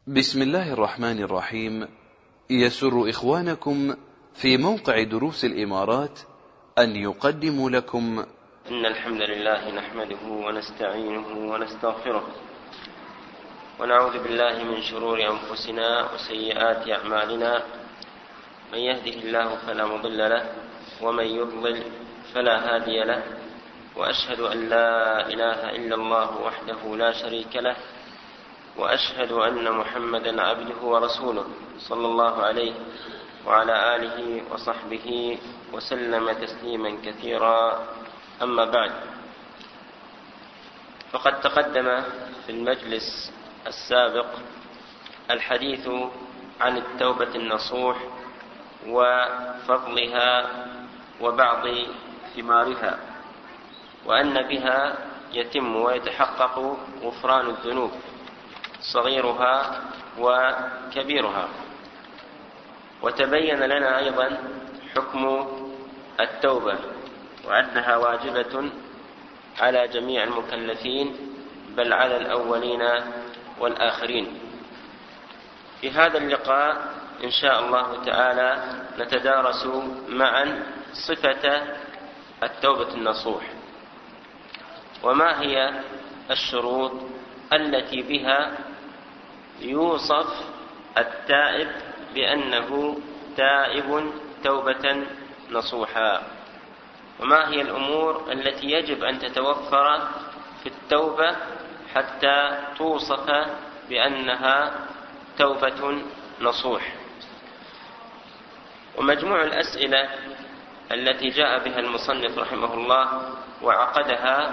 بسم الله الرحمن الرحيم. يسر إخوانكم في موقع دروس الإمارات أن يقدموا لكم إن الحمد لله نحمده ونستعينه ونستغفره ونعوذ بالله من شرور أنفسنا وسيئات أعمالنا. من يهده الله فلا مضل له ومن يضلل فلا هادي له، وأشهد أن لا إله إلا الله وحده لا شريك له، وأشهد أن محمدا عبده ورسوله صلى الله عليه وعلى آله وصحبه وسلم تسليما كثيرا. أما بعد، فقد تقدم في المجلس السابق الحديث عن التوبة النصوح وفضلها وبعض ثمارها، وأن بها يتم ويتحقق غفران الذنوب صغيرها وكبيرها. وتبين لنا أيضا حكم التوبة وأنها واجبة على جميع المكلفين، بل على الأولين والآخرين. في هذا اللقاء إن شاء الله تعالى نتدارس معا صفة التوبة النصوح، وما هي الشروط التي بها يوصف التائب بأنه تائب توبة نصوحا، وما هي الأمور التي يجب أن تتوفر في التوبة حتى توصف بأنها توبة نصوح. ومجموع الأسئلة التي جاء بها المصنف رحمه الله وعقدها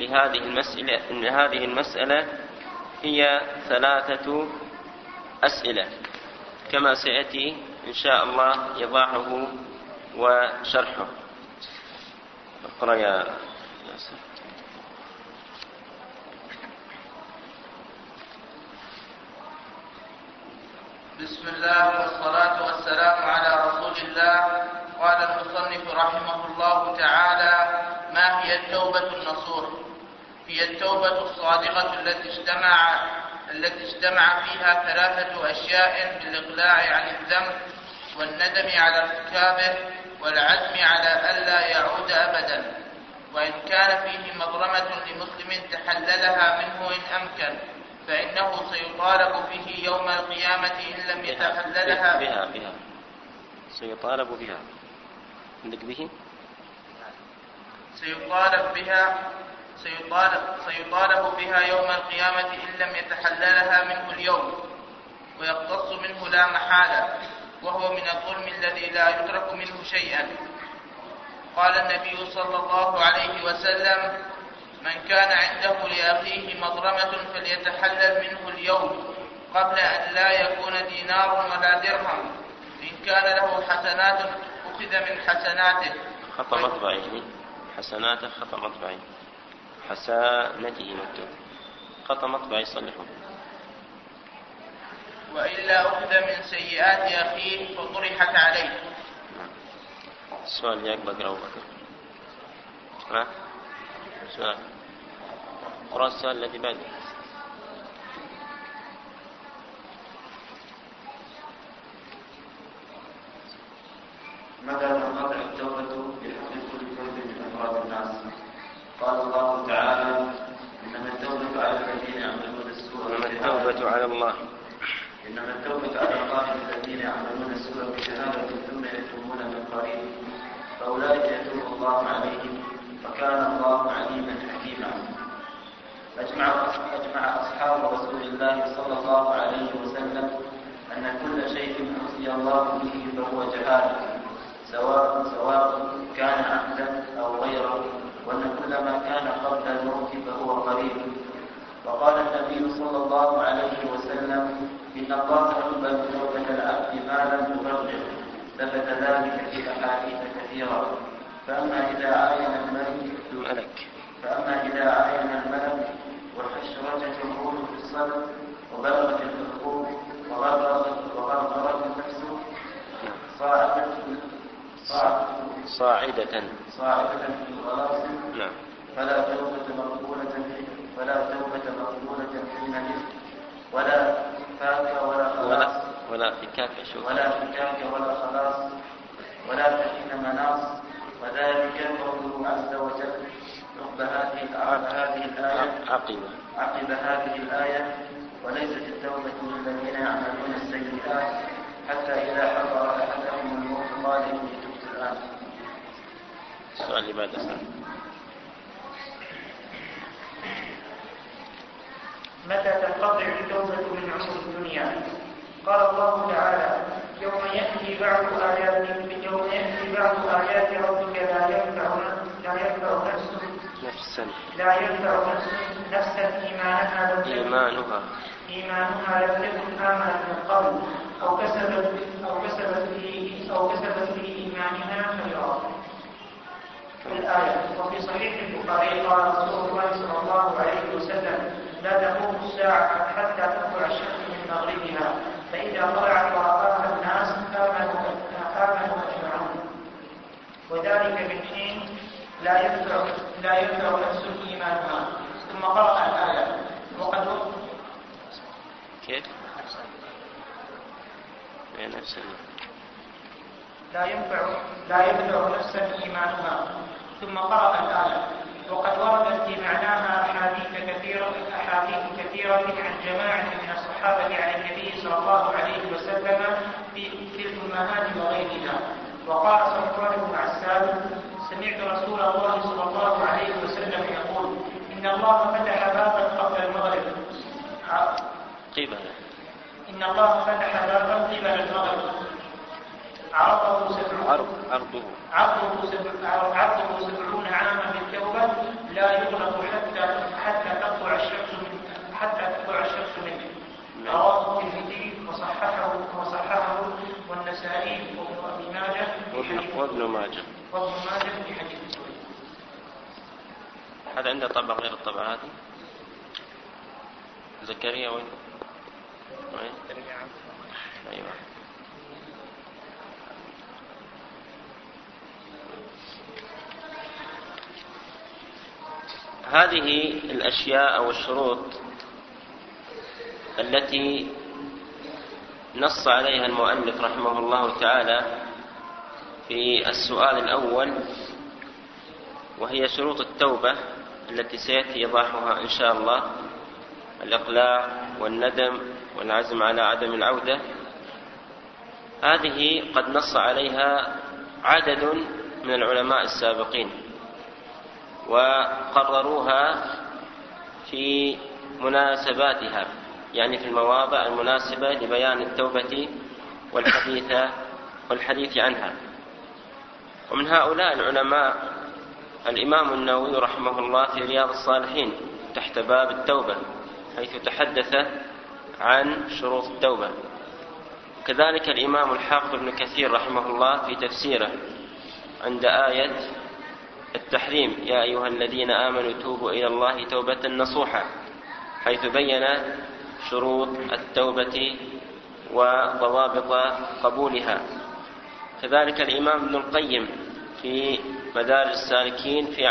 لهذه المسألة هي 3 أسئلة، كما سيأتي إن شاء الله إيضاحه وشرحه. اقرأ يا ياسر. بسم الله والصلاة والسلام على رسول الله. قال المصنف رحمه الله تعالى: ما هي التوبة النصوح؟ هي التوبة الصادقة التي اجتمع فيها 3 أشياء: بالإقلاع عن الذنب، والندم على ارتكابه، والعزم على ألا يعود أبدا. وإن كان فيه مظلمة لمسلم تحللها منه إن أمكن، فإنه سيطالب فيه يوم القيامة إن لم يتحللها بها سيطالب بها عندك به سيطالب بها يوم القيامة إن لم يتحللها منه اليوم، ويقتص منه لا محالة، وهو من الظلم الذي لا يترك منه شيئا. قال النبي صلى الله عليه وسلم: من كان عنده لأخيه مظلمة فليتحلل منه اليوم قبل أن لا يكون دينار ولا درهم. إن كان له حسنات أخذ من حسناته. خطأ مطبعي، حسناته خطأ مطبعي، حسناته مكتوب، خطأ مطبعي صلحه. وإلا أخذ من سيئات أخيه فطرحت عليه. السؤال ياك بقرأ وبكر. سؤال قرأ السؤال الذي بعده. متى تنقطع التوبة بحق كل فرد من أفراد الناس؟ قال الله تعالى: إنما التوبة على الذين يعملون السوء بجهالة ثم يتوبون من قريب فأولئك يتوب الله عليهم، وكان الله عليما حكيما. أجمع أصحاب رسول الله صلى الله عليه وسلم أن كل شيء عصي الله به فهو جهالة، سواء كان عمدا أو غيره، وأن كل ما كان قبل الموت فهو قريب. وقال النبي صلى الله عليه وسلم: إن الله يقبل توبة العبد ما لم يبرر. ثبت ذلك في أحاديث كثيرة. فأما إذا عاين الملك وحشرجت الروح في الصدر وبلغت الحقوق وغرغرت النفس صاعدة في الغلاص، فلا توبة مقبولة حينئذ، ولا فاك ولا فكاك شوف ولا فكاك ولا خلاص ولا تحين مناص، وذلك قوله عز وجل عقب هذه الآية وليست التوبة للذين يعملون السيئات حتى إذا حضر أحدهم الموت قال إني تبت الآن. السؤال اللي بعد أسأل: متى تنقطع التوبة من عمر الدنيا؟ قال الله تعالى: يوم يأتي بعض آيات ربك لا ينفع نفسا إيمانها لم تكن آمنت من قبل أو كسبت في إيمانها خيرا. الآية. وفي صحيح البخاري قال رسول الله صلى الله عليه وسلم: لا تقوم الساعة حتى تطلع الشمس من مغربها، فإذا طلعت ورآها الناس آمنوا أجمعون، وذلك من حين لا ينفع نفس إيمانها. ثم قرأ الآية: وقد كيف؟ لا ينفع نفسا إيمانها. ثم قرأ الآية: وقد وردت في معناها أحاديث كثيرة عن جماعة من الصحابة عن النبي صلى الله عليه وسلم في الأمهات وغيرها. وقال صفوان بن عسال: سمعت رسول الله صلى الله عليه وسلم يقول: إن الله فتح بابا قبل المغرب عرضه 70 عاما بالتوبة لا يغلق حتى تطلع الشمس منه. رواه الترمذي وصححه والنسائي وابن ماجه في حديث. هذا عنده طبع غير الطبعة هذه. زكريا وين؟ أيوة. هذه الأشياء أو الشروط التي نص عليها المؤلف رحمه الله تعالى في السؤال الأول، وهي شروط التوبة التي سيأتي إيضاحها إن شاء الله: الإقلاع والندم والعزم على عدم العودة. هذه قد نص عليها عدد من العلماء السابقين، وقرروها في مناسباتها، يعني في المواضع المناسبة لبيان التوبة والحديث عنها. ومن هؤلاء العلماء الإمام النووي رحمه الله في رياض الصالحين تحت باب التوبة، حيث تحدث عن شروط التوبة. كذلك الإمام الحافظ ابن كثير رحمه الله في تفسيره عند آية التحريم: يا أيها الذين آمنوا توبوا إلى الله توبة نصوحا، حيث بين شروط التوبة وضوابط قبولها. كذلك الإمام ابن القيم في مدارج السالكين في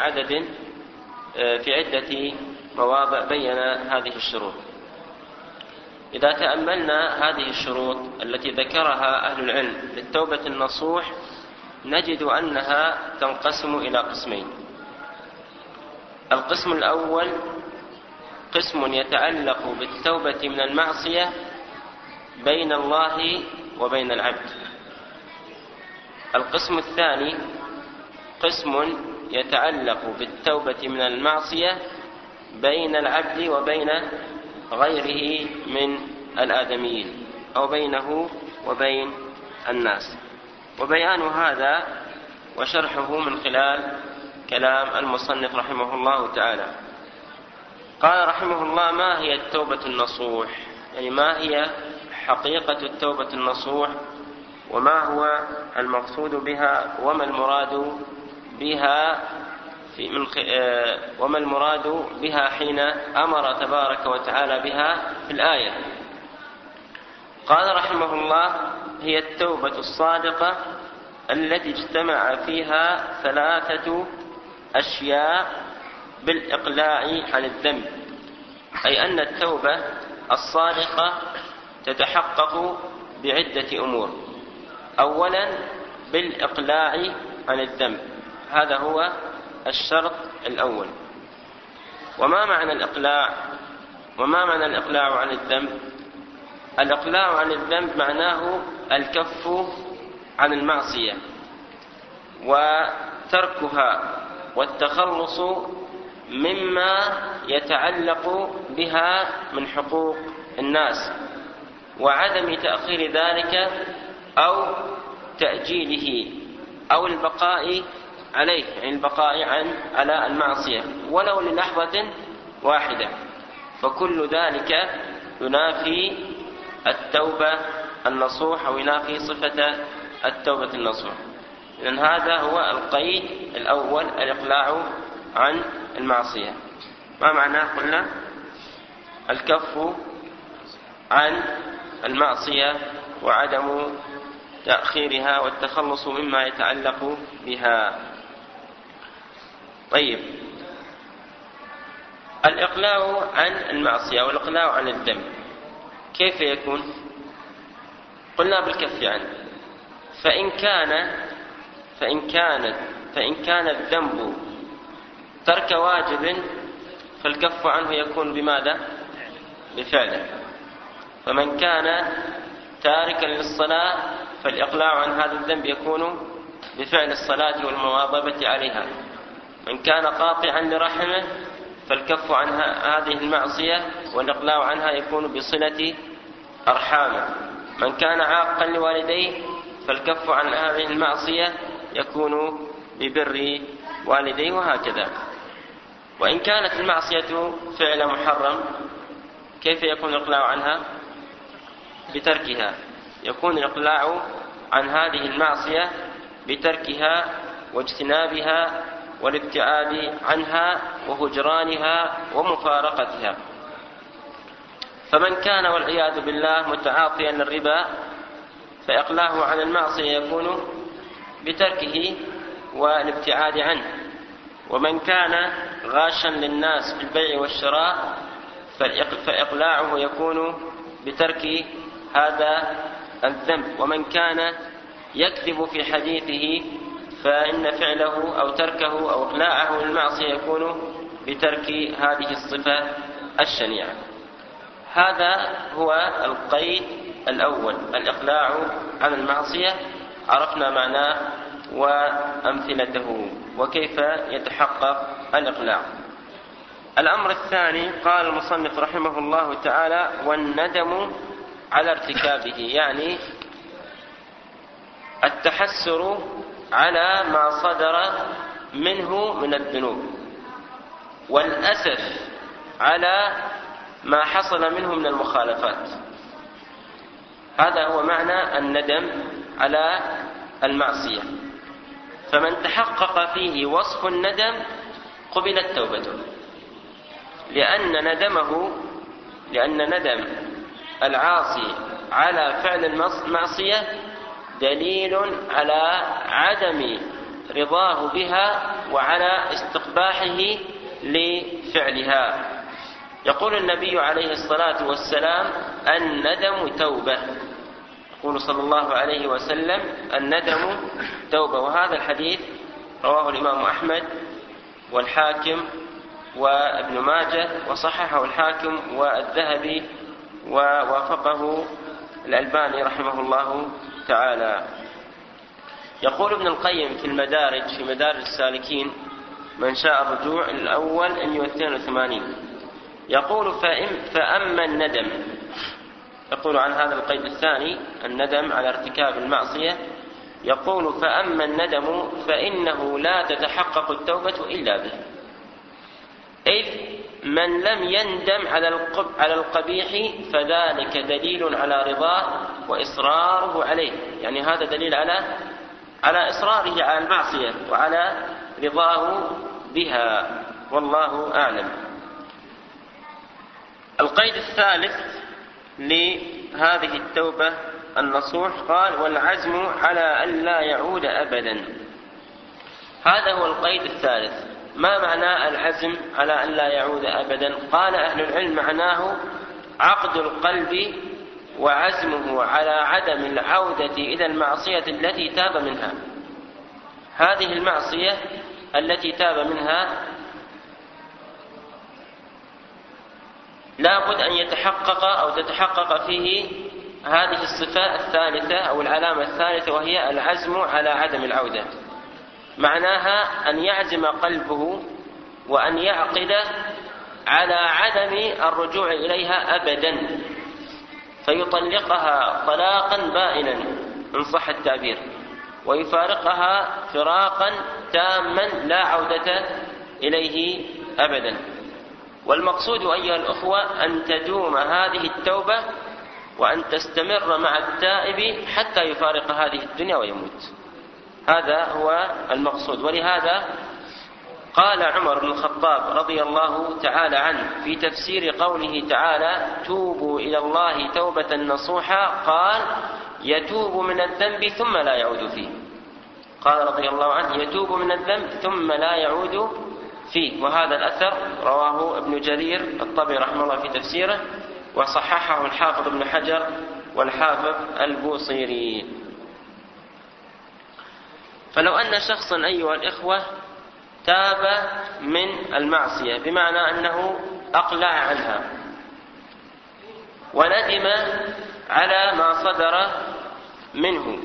عدة مواضع بين هذه الشروط. إذا تأملنا هذه الشروط التي ذكرها أهل العلم للتوبة النصوح، نجد أنها تنقسم إلى قسمين. القسم الأول قسم يتعلق بالتوبة من المعصية بين الله وبين العبد. القسم الثاني قسم يتعلق بالتوبة من المعصية بين العبد وبين غيره من الآدميين، أو بينه وبين الناس. وبيان هذا وشرحه من خلال كلام المصنف رحمه الله تعالى. قال رحمه الله: ما هي التوبة النصوح؟ يعني ما هي حقيقة التوبة النصوح، وما هو المقصود بها، وما المراد بها حين أمر تبارك وتعالى بها في الآية. قال رحمه الله: هي التوبة الصادقة التي اجتمع فيها 3 أشياء بالإقلاع عن الذنب. أي أن التوبة الصادقة تتحقق بعدة أمور. أولا بالإقلاع عن الذنب، هذا هو الشرط الأول. وما معنى الإقلاع عن الذنب؟ الإقلاع عن الذنب معناه الكف عن المعصية وتركها والتخلص مما يتعلق بها من حقوق الناس، وعدم تأخير ذلك أو تأجيله أو البقاء عليه، يعني البقاء على المعصية ولو للحظة واحدة. فكل ذلك ينافي التوبة النصوح أو ينافي صفة التوبة النصوح. لأن هذا هو القيد الأول، الإقلاع عن المعصية. ما معناه؟ قلنا الكف عن المعصية وعدم تأخيرها والتخلص مما يتعلق بها. طيب، الإقلاع عن المعصية والإقلاع عن الذنب كيف يكون؟ قلنا بالكف عنه. فإن كان الذنب ترك واجب فالكف عنه يكون بماذا؟ بفعله. فمن كان تاركا للصلاة فالإقلاع عن هذا الذنب يكون بفعل الصلاة والمواظبة عليها. من كان قاطعا لرحمه فالكف عن هذه المعصية والإقلاع عنها يكون بصلة أرحامه. من كان عاقا لوالديه فالكف عن هذه المعصية يكون ببر والديه، وهكذا. وإن كانت المعصية فعل محرم كيف يكون الإقلاع عنها؟ بتركها. يكون الإقلاع عن هذه المعصية بتركها واجتنابها والابتعاد عنها وهجرانها ومفارقتها. فمن كان والعياذ بالله متعاطيا للربا فإقلاعه عن المعصية يكون بتركه والابتعاد عنه. ومن كان غاشا للناس في البيع والشراء فإقلاعه يكون بترك هذا الذنب. ومن كان يكذب في حديثه فإن فعله أو تركه أو إقلاعه للمعصية يكون بترك هذه الصفة الشنيعة. هذا هو القيد الأول، الإقلاع عن المعصية. عرفنا معناه وأمثلته وكيف يتحقق الإقلاع. الأمر الثاني قال المصنف رحمه الله تعالى: والندم على ارتكابه، يعني التحسر على ما صدر منه من الذنوب، والأسف على ما حصل منه من المخالفات. هذا هو معنى الندم على المعصية. فمن تحقق فيه وصف الندم قبلت توبته، لأن ندم العاصي على فعل المعصية دليل على عدم رضاه بها وعلى استقباحه لفعلها. يقول النبي عليه الصلاة والسلام: الندم توبة. يقول صلى الله عليه وسلم: الندم توبة. وهذا الحديث رواه الإمام أحمد والحاكم وابن ماجه، وصححه الحاكم والذهبي ووافقه الألباني رحمه الله تعالى. يقول ابن القيم في المدارج، في مدارج السالكين، من شاء الرجوع الأول 182، يقول: فأما الندم، يقول عن هذا القيد الثاني الندم على ارتكاب المعصية، يقول: فأما الندم فإنه لا تتحقق التوبة إلا به، إذ من لم يندم على القبيح فذلك دليل على رضاه وإصراره عليه. يعني هذا دليل على إصراره على المعصية وعلى رضاه بها، والله أعلم. القيد الثالث لهذه التوبة النصوح قال: والعزم على أن لا يعود أبدا. هذا هو القيد الثالث. ما معنى العزم على أن لا يعود أبدا؟ قال أهل العلم: معناه عقد القلب وعزمه على عدم العودة إلى المعصية التي تاب منها. هذه المعصية التي تاب منها لا بد أن يتحقق أو تتحقق فيه هذه الصفة الثالثة أو العلامة الثالثة، وهي العزم على عدم العودة. معناها أن يعزم قلبه وأن يعقد على عدم الرجوع إليها أبدا، فيطلقها طلاقا بائنا إن صح التعبير، ويفارقها فراقا تاما لا عودة إليه أبدا. والمقصود أيها الأخوة أن تدوم هذه التوبة وأن تستمر مع التائب حتى يفارق هذه الدنيا ويموت. هذا هو المقصود. ولهذا قال عمر بن الخطاب رضي الله تعالى عنه في تفسير قوله تعالى: توبوا إلى الله توبة نصوحا، قال: يتوب من الذنب ثم لا يعود فيه. قال رضي الله عنه: يتوب من الذنب ثم لا يعود فيه. وهذا الأثر رواه ابن جرير الطبري رحمه الله في تفسيره، وصححه الحافظ ابن حجر والحافظ البوصيري. فلو أن شخصا أيها الإخوة تاب من المعصية، بمعنى أنه أقلع عنها وندم على ما صدر منه،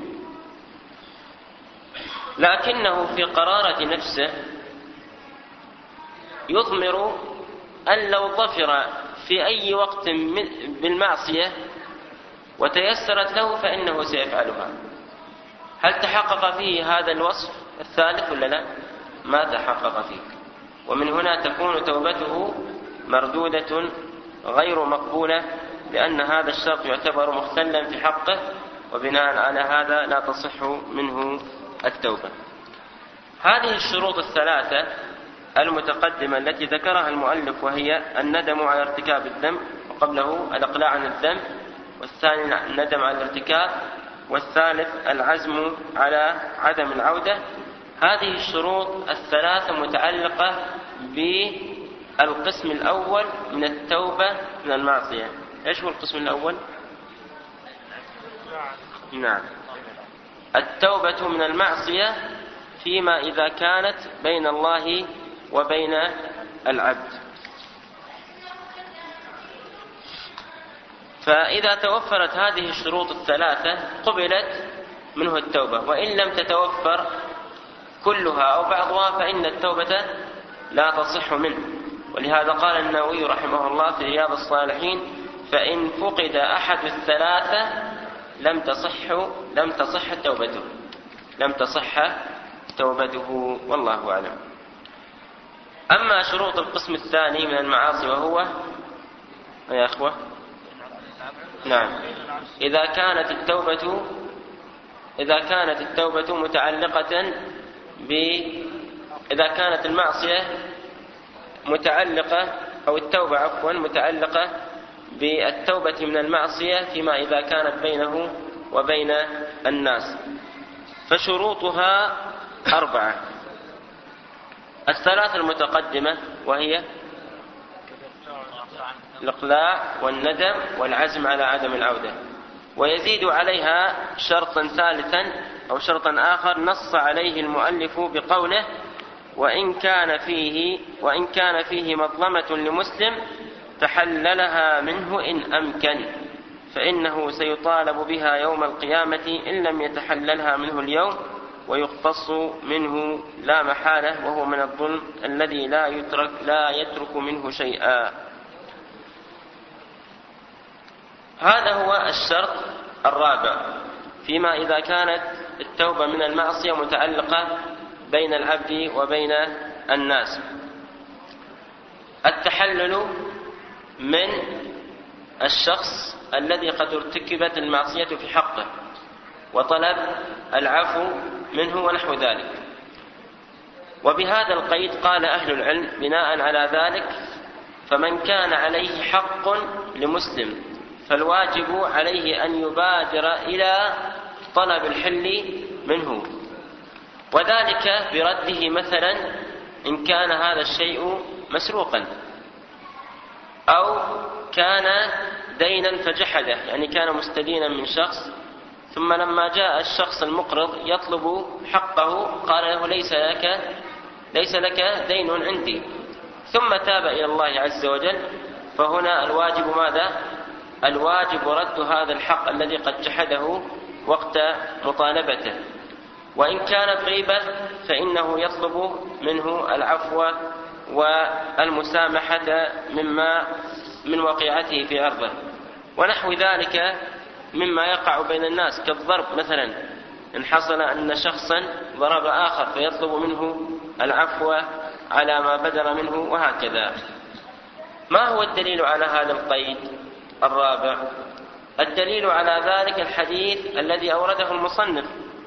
لكنه في قرارة نفسه يضمر أن لو ظفر في أي وقت بالمعصية وتيسرت له فإنه سيفعلها. هل تحقق فيه هذا الوصف الثالث ولا لا؟ ما تحقق فيه، ومن هنا تكون توبته مردودة غير مقبولة، لأن هذا الشرط يعتبر مختلا في حقه، وبناء على هذا لا تصح منه التوبة. هذه الشروط الثلاثة المتقدمة التي ذكرها المؤلف، وهي الندم على ارتكاب الذنب، وقبله الإقلاع عن الذنب، والثاني الندم على الارتكاب، والثالث العزم على عدم العودة. هذه الشروط الثلاثة متعلقة بالقسم الأول من التوبة من المعصية. إيش هو القسم الأول؟ نعم، التوبة من المعصية فيما إذا كانت بين الله وبين العبد. فإذا توفرت هذه الشروط الثلاثة قبلت منه التوبة، وإن لم تتوفر كلها أو بعضها فإن التوبة لا تصح منه. ولهذا قال النووي رحمه الله في رياض الصالحين: فإن فقد أحد الثلاثة لم تصح توبته، والله أعلم. أما شروط القسم الثاني من المعاصي، وهو يا أخوة، نعم، إذا كانت المعصية متعلقة، أو التوبة عفوا متعلقة بالتوبة من المعصية فيما إذا كانت بينه وبين الناس، فشروطها 4: الثلاث المتقدمة، وهي الإقلاع والندم والعزم على عدم العودة، ويزيد عليها شرطا ثالثا أو شرطا آخر نص عليه المؤلف بقوله: وإن كان فيه مظلمة لمسلم تحللها منه إن أمكن، فإنه سيطالب بها يوم القيامة إن لم يتحللها منه اليوم، ويقتص منه لا محالة، وهو من الظلم الذي لا يترك منه شيئا. هذا هو الشرط الرابع فيما إذا كانت التوبة من المعصية متعلقة بين العبد وبين الناس: التحلل من الشخص الذي قد ارتكبت المعصية في حقه، وطلب العفو منه ونحو ذلك. وبهذا القيد قال أهل العلم بناء على ذلك: فمن كان عليه حق لمسلم فالواجب عليه أن يبادر إلى طلب الحل منه، وذلك برده مثلا إن كان هذا الشيء مسروقا، أو كان دينا فجحده، يعني كان مستدينا من شخص، ثم لما جاء الشخص المقرض يطلب حقه قال له ليس لك دين عندي، ثم تاب إلى الله عز وجل، فهنا الواجب ماذا؟ الواجب رد هذا الحق الذي قد جحده وقت مطالبته، وإن كانت غيبة فإنه يطلب منه العفو والمسامحة من وقيعته في عرضه، ونحو ذلك مما يقع بين الناس كالضرب مثلا، إن حصل أن شخصا ضرب آخر فيطلب منه العفو على ما بدر منه، وهكذا. ما هو الدليل على هذا القيد الرابع؟ الدليل على ذلك الحديث الذي أورده المصنف،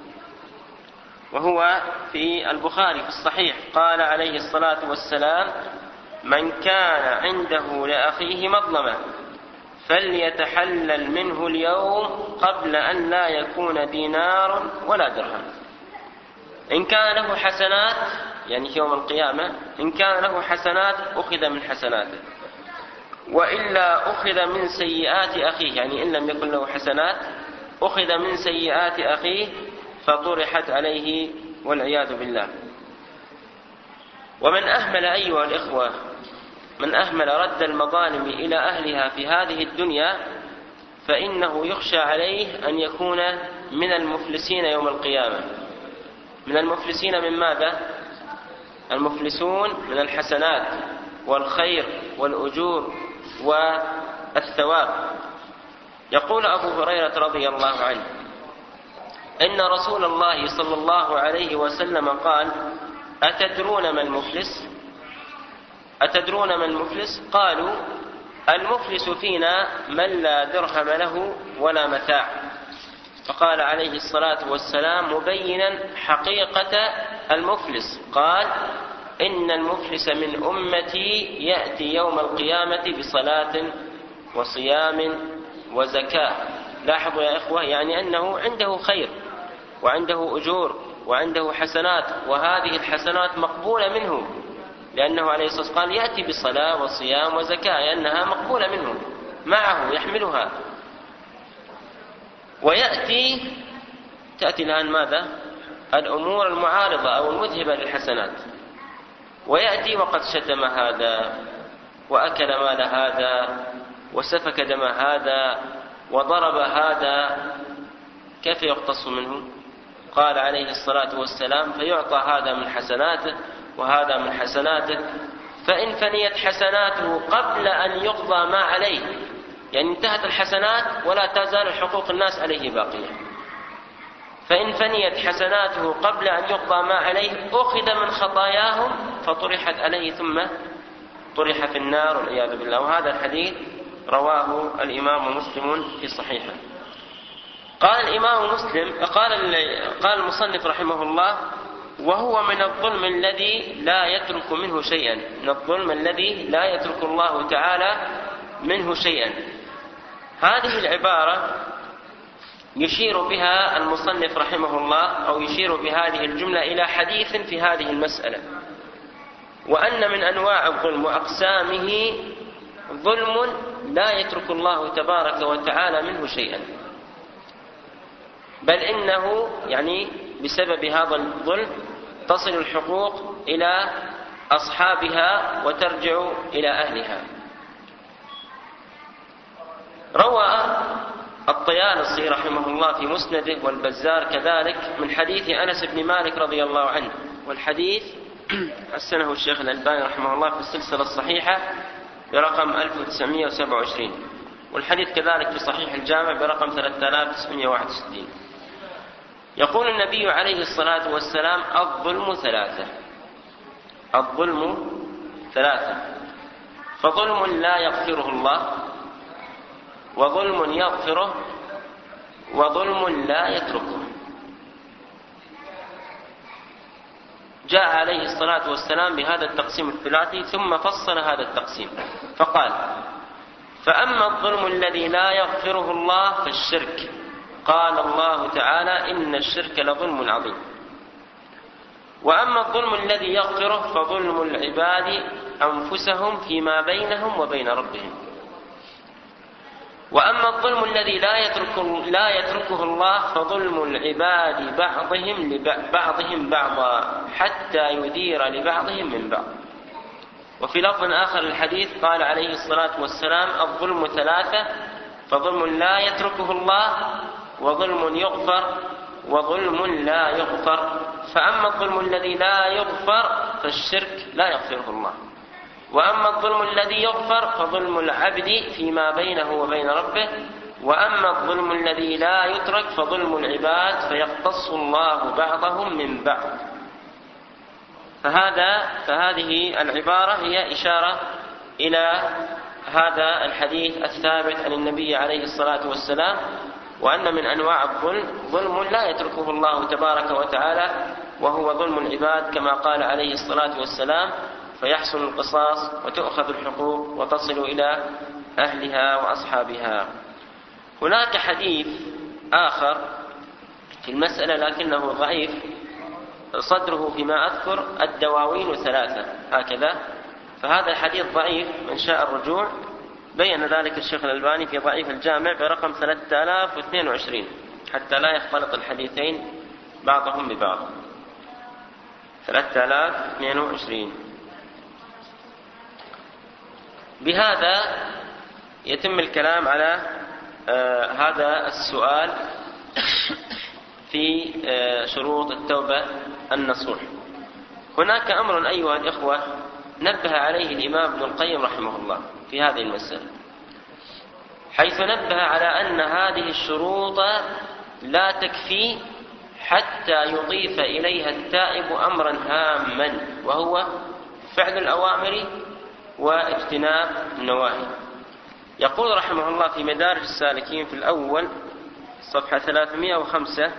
وهو في البخاري في الصحيح، قال عليه الصلاة والسلام: من كان عنده لأخيه مظلمة فليتحلل منه اليوم قبل أن لا يكون دينار ولا درهم. إن كان له حسنات، يعني يوم القيامة، إن كان له حسنات أخذ من حسناته، وإلا أخذ من سيئات أخيه، يعني إن لم يكن له حسنات أخذ من سيئات أخيه فطرحت عليه والعياذ بالله. ومن أهمل أيها الإخوة، من أهمل رد المظالم إلى أهلها في هذه الدنيا فإنه يخشى عليه أن يكون من المفلسين يوم القيامة. من المفلسين من ماذا؟ المفلسون من الحسنات والخير والأجور والثواب. يقول أبو هريرة رضي الله عنه: إن رسول الله صلى الله عليه وسلم قال: أتدرون ما المفلس؟ أتدرون ما المفلس؟ قالوا: المفلس فينا من لا درهم له ولا متاع. فقال عليه الصلاة والسلام مبينا حقيقة المفلس، قال: إن المفلس من أمتي يأتي يوم القيامة بصلاة وصيام وزكاة. لاحظوا يا إخوة، يعني أنه عنده خير وعنده أجور وعنده حسنات، وهذه الحسنات مقبولة منه، لأنه عليه الصلاة والسلام قال يأتي بصلاة وصيام وزكاة، لأنها مقبولة منه معه يحملها. تأتي الآن ماذا؟ الأمور المعارضة أو المذهبة للحسنات، ويأتي وقد شتم هذا وأكل مال هذا وسفك دم هذا وضرب هذا، كيف يقتص منه؟ قال عليه الصلاة والسلام: فيعطى هذا من حسناته وهذا من حسناته، فإن فنيت حسناته قبل أن يقضى ما عليه، يعني انتهت الحسنات ولا تزال حقوق الناس عليه باقية، فإن فنيت حسناته قبل أن يقضى ما عليه أخذ من خطاياهم فطرحت عليه ثم طرح في النار والعياذ بالله. وهذا الحديث رواه الإمام مسلم في صحيحه. قال الإمام مسلم، قال المصنف رحمه الله: وهو من الظلم الذي لا يترك منه شيئا، من الظلم الذي لا يترك الله تعالى منه شيئا. هذه العبارة يشير بها المصنف رحمه الله، أو يشير بهذه الجملة إلى حديث في هذه المسألة، وأن من أنواع الظلم وأقسامه ظلم لا يترك الله تبارك وتعالى منه شيئا، بل إنه يعني بسبب هذا الظلم تصل الحقوق إلى أصحابها وترجع إلى أهلها. روى الطيالسي رحمه الله في مسنده والبزار كذلك من حديث أنس بن مالك رضي الله عنه، والحديث حسنه الشيخ الألباني رحمه الله في السلسلة الصحيحة برقم 1927، والحديث كذلك في صحيح الجامع برقم 3961. يقول النبي عليه الصلاة والسلام: الظلم ثلاثة. الظلم ثلاثة، فظلم لا يغفره الله، وظلم يغفره، وظلم لا يتركه. جاء عليه الصلاة والسلام بهذا التقسيم الثلاثي ثم فصل هذا التقسيم فقال: فأما الظلم الذي لا يغفره الله فالشرك، قال الله تعالى: إن الشرك لظلم عظيم. وأما الظلم الذي يغفره فظلم العباد أنفسهم فيما بينهم وبين ربهم. وأما الظلم الذي لا يتركه الله فظلم العباد بعضهم بعضا حتى يدير لبعضهم من بعض. وفي لفظ آخر الحديث قال عليه الصلاة والسلام: الظلم ثلاثة، فظلم لا يتركه الله، وظلم يغفر، وظلم لا يغفر. فأما الظلم الذي لا يغفر فالشرك لا يغفره الله، وأما الظلم الذي يغفر فظلم العبد فيما بينه وبين ربه، وأما الظلم الذي لا يترك فظلم العباد فيقتص الله بعضهم من بعض. فهذه العبارة هي إشارة إلى هذا الحديث الثابت عن النبي عليه الصلاة والسلام، وأن من أنواع الظلم ظلم لا يتركه الله تبارك وتعالى، وهو ظلم العباد كما قال عليه الصلاة والسلام: فيحصل القصاص وتؤخذ الحقوق وتصل إلى أهلها وأصحابها. هناك حديث آخر في المسألة لكنه ضعيف، صدره فيما أذكر الدواوين ثلاثة هكذا، فهذا الحديث ضعيف، من شاء الرجوع بين ذلك الشيخ الألباني في ضعيف الجامع برقم 3022 حتى لا يختلط الحديثين بعضهم ببعض. 3022. بهذا يتم الكلام على هذا السؤال في شروط التوبة النصوح. هناك أمر أيها الإخوة نبه عليه الإمام ابن القيم رحمه الله في هذه المسألة، حيث نبه على أن هذه الشروط لا تكفي حتى يضيف إليها التائب أمرا هاما، وهو فعل الأوامر واجتناب النواهي. يقول رحمه الله في مدارج السالكين في الأول صفحة 305،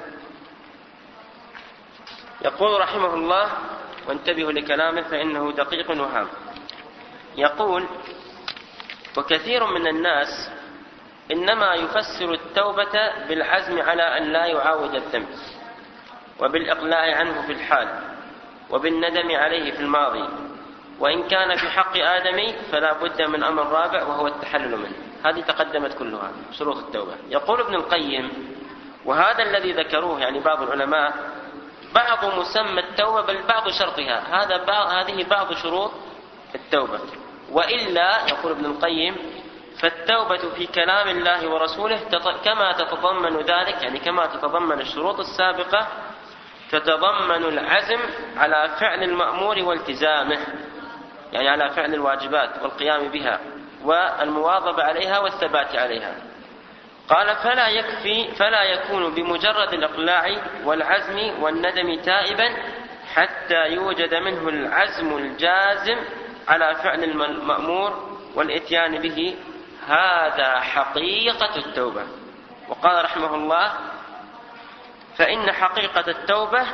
يقول رحمه الله، وانتبهوا لكلامه فإنه دقيق وهام، يقول: وكثير من الناس إنما يفسر التوبة بالعزم على أن لا يعاود الذنب، وبالإقلاع عنه في الحال، وبالندم عليه في الماضي، وإن كان في حق آدمي فلا بد من أمر رابع وهو التحلل منه. هذه تقدمت كلها شروط التوبة. يقول ابن القيم: وهذا الذي ذكروه يعني بعض العلماء بعض مسمى التوبة بل بعض شرطها، هذه بعض شروط التوبة، وإلا يقول ابن القيم فالتوبة في كلام الله ورسوله كما تتضمن ذلك، يعني كما تتضمن الشروط السابقة، تتضمن العزم على فعل المأمور والتزامه، يعني على فعل الواجبات والقيام بها والمواظبة عليها والثبات عليها. قال: فلا يكون بمجرد الإقلاع والعزم والندم تائبا حتى يوجد منه العزم الجازم على فعل المأمور والإتيان به. هذا حقيقة التوبة. وقال رحمه الله: فإن حقيقة التوبة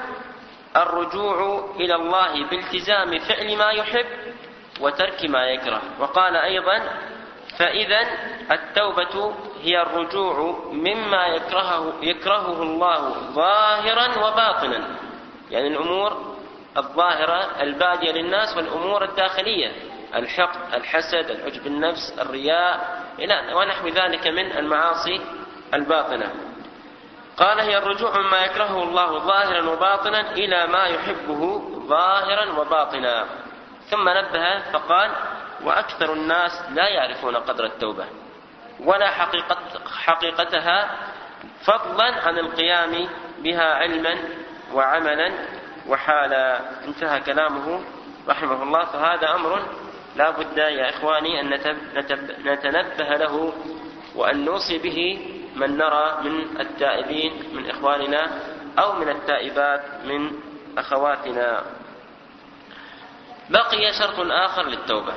الرجوع إلى الله بالتزام فعل ما يحب وترك ما يكره. وقال أيضا: فإذا التوبة هي الرجوع مما يكرهه الله ظاهرا وباطنا، يعني الأمور الظاهرة البادية للناس والأمور الداخلية، الحقد، الحسد، العجب النفس، الرياء ونحو ذلك من المعاصي الباطنة. قال: هي الرجوع مما يكرهه الله ظاهرا وباطنا إلى ما يحبه ظاهرا وباطنا. ثم نبه فقال: وأكثر الناس لا يعرفون قدر التوبة ولا حقيقتها فضلا عن القيام بها علما وعملا وحالا. انتهى كلامه رحمه الله. فهذا أمر لا بد يا إخواني أن نتنبه له وأن نوصي به من نرى من التائبين من إخواننا أو من التائبات من أخواتنا. بقي شرط آخر للتوبة،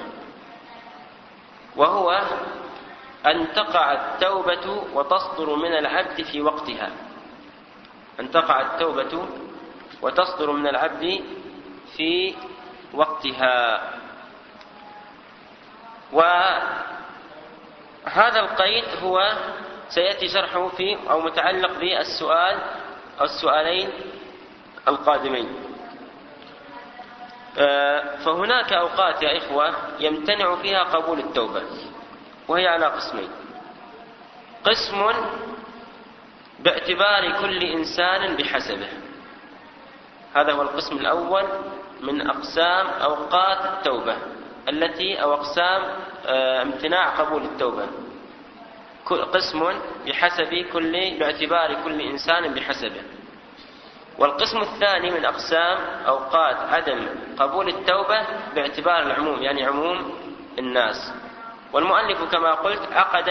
وهو أن تقع التوبة وتصدر من العبد في وقتها. أن تقع التوبة وتصدر من العبد في وقتها. وهذا القيد هو سيأتي شرحه في أو متعلق بالسؤال أو السؤالين القادمين. فهناك أوقات يا إخوة يمتنع فيها قبول التوبة، وهي على قسمين. قسم باعتبار كل إنسان بحسبه، هذا هو القسم الأول من أقسام أوقات التوبة أو أقسام امتناع قبول التوبة. قسم باعتبار كل إنسان بحسبه. والقسم الثاني من أقسام أوقات عدم قبول التوبة باعتبار العموم، يعني عموم الناس. والمؤلف كما قلت عقد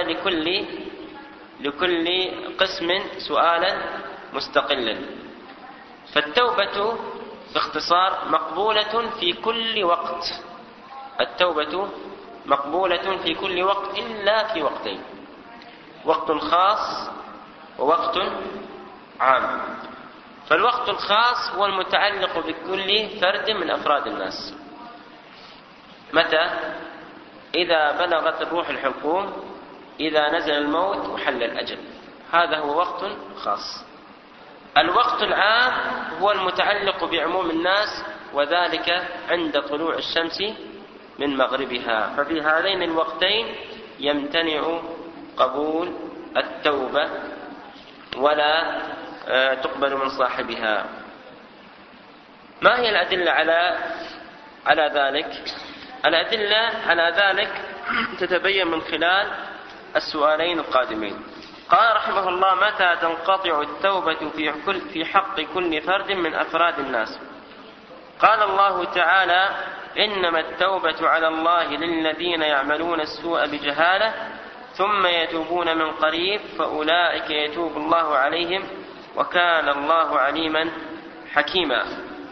لكل قسم سؤالا مستقلا. فالتوبة باختصار مقبولة في كل وقت، التوبة مقبولة في كل وقت إلا في وقتين: وقت خاص ووقت عام. فالوقت الخاص هو المتعلق بكل فرد من أفراد الناس. متى؟ إذا بلغت الروح الحلقوم، إذا نزل الموت وحل الأجل، هذا هو وقت خاص. الوقت العام هو المتعلق بعموم الناس، وذلك عند طلوع الشمس من مغربها. ففي هذين الوقتين يمتنع قبول التوبة ولا تقبل من صاحبها. ما هي الأدلة على ذلك؟ الأدلة على ذلك تتبين من خلال السؤالين القادمين. قال رحمه الله: متى تنقطع التوبة في حق كل فرد من أفراد الناس؟ قال الله تعالى: إنما التوبة على الله للذين يعملون السوء بجهالة ثم يتوبون من قريب فأولئك يتوب الله عليهم وكان الله عليما حكيما.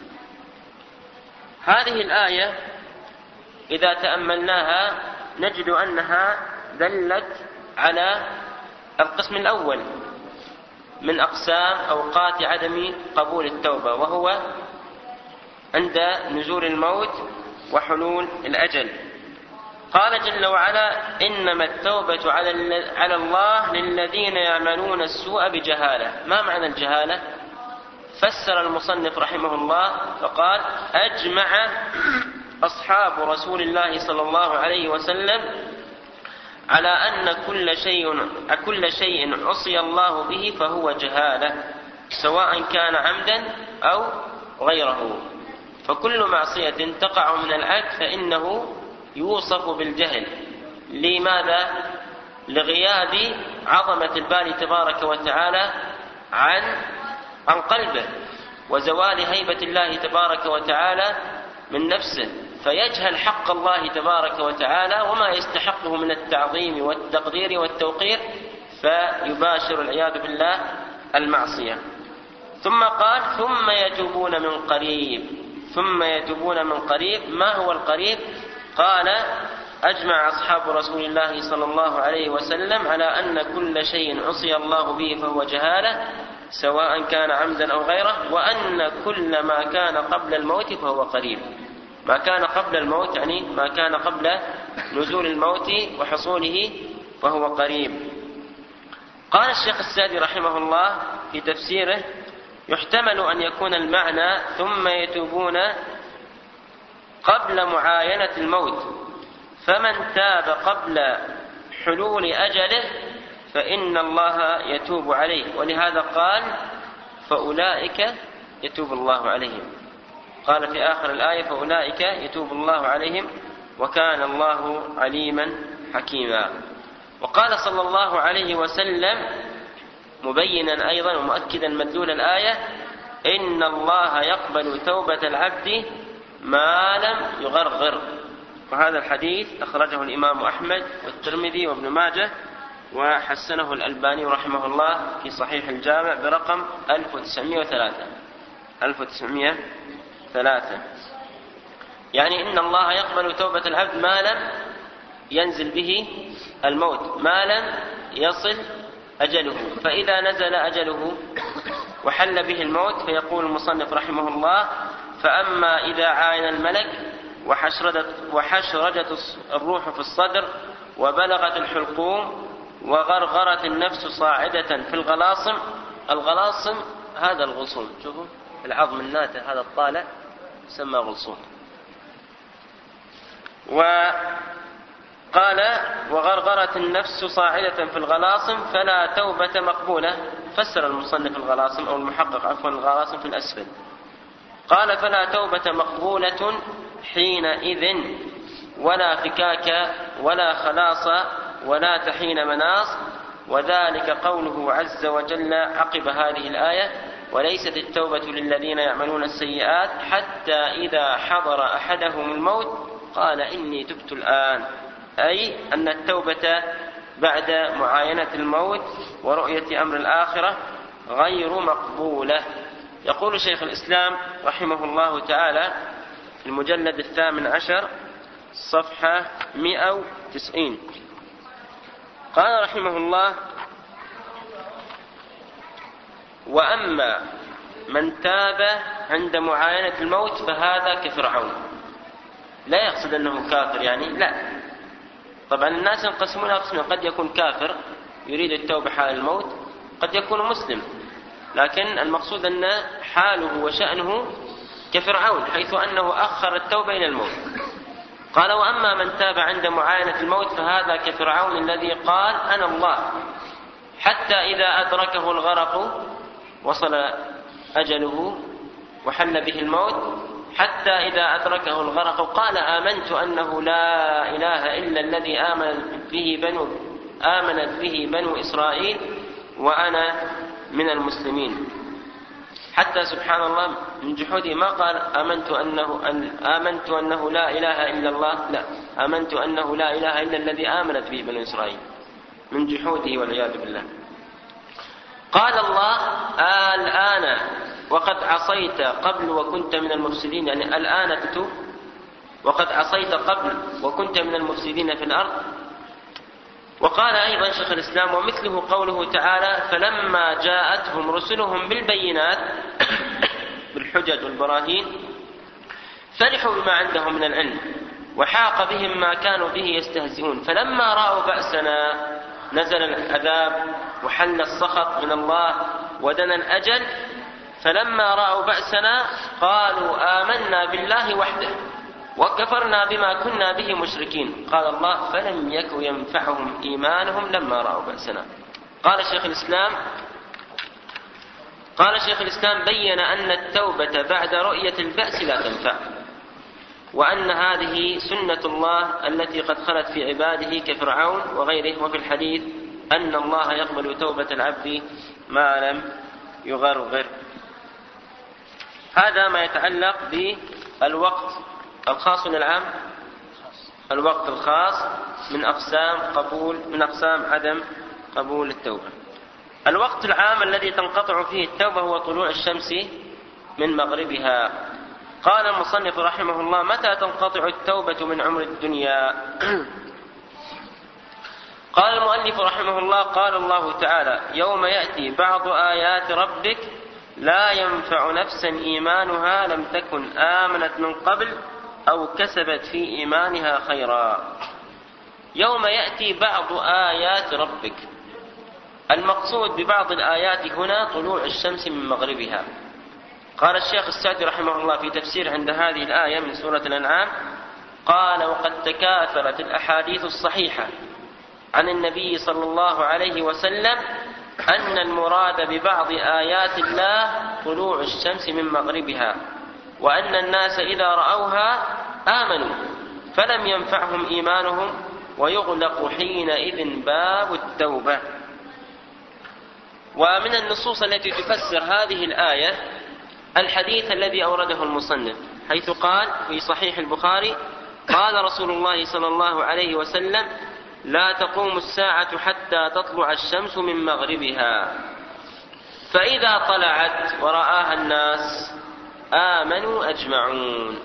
هذه الآية إذا تأملناها نجد أنها دلت على القسم الأول من أقسام أوقات عدم قبول التوبة، وهو عند نزول الموت وحلول الأجل. قال جل وعلا: إنما التوبة على الله للذين يعملون السوء بجهالة. ما معنى الجهالة؟ فسر المصنف رحمه الله فقال: أجمع أصحاب رسول الله صلى الله عليه وسلم على أن كل شيء عصي الله به فهو جهالة، سواء كان عمدا أو غيره. فكل معصية تقع من العبد فإنه يوصف بالجهل. لماذا؟ لغياب عظمة الباري تبارك وتعالى عن قلبه، وزوال هيبة الله تبارك وتعالى من نفسه، فيجهل حق الله تبارك وتعالى وما يستحقه من التعظيم والتقدير والتوقير، فيباشر العياذ بالله المعصية. ثم قال: ثم يتوبون من قريب. ثم يتوبون من قريب. ما هو القريب؟ قال: أجمع أصحاب رسول الله صلى الله عليه وسلم على أن كل شيء عصي الله به فهو جهالة، سواء كان عمدا أو غيره، وأن كل ما كان قبل الموت فهو قريب. ما كان قبل الموت يعني ما كان قبل نزول الموت وحصوله فهو قريب. قال الشيخ السعدي رحمه الله في تفسيره: يحتمل أن يكون المعنى ثم يتوبون قبل معاينة الموت، فمن تاب قبل حلول أجله فإن الله يتوب عليه، ولهذا قال: فأولئك يتوب الله عليهم. قال في آخر الآية: فأولئك يتوب الله عليهم وكان الله عليما حكيما. وقال صلى الله عليه وسلم مبينا أيضا ومؤكدا مدلول الآية: إن الله يقبل توبة العبد ما لم يغرغر. وهذا الحديث أخرجه الإمام أحمد والترمذي وابن ماجه، وحسنه الألباني رحمه الله في صحيح الجامع برقم 1903. يعني إن الله يقبل توبة العبد ما لم ينزل به الموت، ما لم يصل أجله. فإذا نزل أجله وحل به الموت فيقول المصنف رحمه الله: فأما إذا عاين الملك وحشرجت الروح في الصدر وبلغت الحلقوم وغرغرت النفس صاعدة في الغلاصم. الغلاصم هذا الغصون، شوفوا العظم الناتئ هذا الطالع يسمى غلصوم. قال: وغرغرت النفس صاعدة في الغلاصم فلا توبة مقبولة. فسر المصنف الغلاصم أو المحقق عفوا الغلاصم في الأسفل، قال: فلا توبة مقبولة حينئذ ولا فكاك ولا خلاص ولا تحين مناص. وذلك قوله عز وجل عقب هذه الآية: وليست التوبة للذين يعملون السيئات حتى إذا حضر أحدهم الموت قال إني تبت الآن، أي أن التوبة بعد معاينة الموت ورؤية أمر الآخرة غير مقبولة. يقول شيخ الإسلام رحمه الله تعالى في المجلد 18 صفحة 190، قال رحمه الله: وأما من تاب عند معاينة الموت فهذا كفرعون. لا يقصد أنه كافر يعني، لا، طبعا الناس ينقسمون قسمين، قد يكون كافر يريد التوبة حال الموت، قد يكون مسلم، لكن المقصود أن حاله وشأنه كفرعون حيث أنه أخر التوبة إلى الموت. قال: وأما من تاب عند معاينة الموت فهذا كفرعون الذي قال أنا الله، حتى إذا أدركه الغرق وصل أجله وحل به الموت، حتى إذا أدركه الغرق قال آمنت أنه لا إله إلا الذي آمنت به بنو إسرائيل وأنا من المسلمين. حتى سبحان الله من جحوده ما قال آمنت أنه لا إله إلا الله، لا، آمنت أنه لا إله إلا الذي آمنت به بنو إسرائيل، من جحوده والعياذ بالله. قال الله: الآن وقد عصيت قبل وكنت من المفسدين، يعني الآن تتوب وقد عصيت قبل وكنت من المفسدين في الأرض. وقال أيضا شيخ الإسلام: ومثله قوله تعالى: فلما جاءتهم رسلهم بالبينات بالحجج والبراهين فرحوا بما عندهم من العلم وحاق بهم ما كانوا به يستهزئون. فلما رأوا بأسنا نزل العذاب وحل السخط من الله ودنا الأجل. فلما رأوا بأسنا قالوا آمنا بالله وحده وكفرنا بما كنا به مشركين. قال الله: فلم يك ينفعهم إيمانهم لما رأوا بأسنا. قال شيخ الإسلام بين أن التوبة بعد رؤية البأس لا تنفع، وأن هذه سنة الله التي قد خلت في عباده كفرعون وغيره. وفي الحديث أن الله يقبل توبة العبد ما لم يغرغر. هذا ما يتعلق بالوقت الخاص والعام. الوقت الخاص من أقسام عدم قبول التوبة. الوقت العام الذي تنقطع فيه التوبة هو طلوع الشمس من مغربها. قال المصنف رحمه الله: متى تنقطع التوبة من عمر الدنيا؟ قال المؤلف رحمه الله: قال الله تعالى: يوم يأتي بعض آيات ربك لا ينفع نفسا إيمانها لم تكن آمنت من قبل أو كسبت في إيمانها خيرا. يوم يأتي بعض آيات ربك، المقصود ببعض الآيات هنا طلوع الشمس من مغربها. قال الشيخ السعدي رحمه الله في تفسير عند هذه الآية من سورة الأنعام، قال: وقد تكاثرت الأحاديث الصحيحة عن النبي صلى الله عليه وسلم أن المراد ببعض آيات الله طلوع الشمس من مغربها، وأن الناس إذا رأوها آمنوا فلم ينفعهم إيمانهم ويغلق حينئذ باب التوبة. ومن النصوص التي تفسر هذه الآية الحديث الذي أورده المصنف، حيث قال في صحيح البخاري: قال رسول الله صلى الله عليه وسلم: لا تقوم الساعة حتى تطلع الشمس من مغربها، فإذا طلعت ورآها الناس آمنوا أجمعون.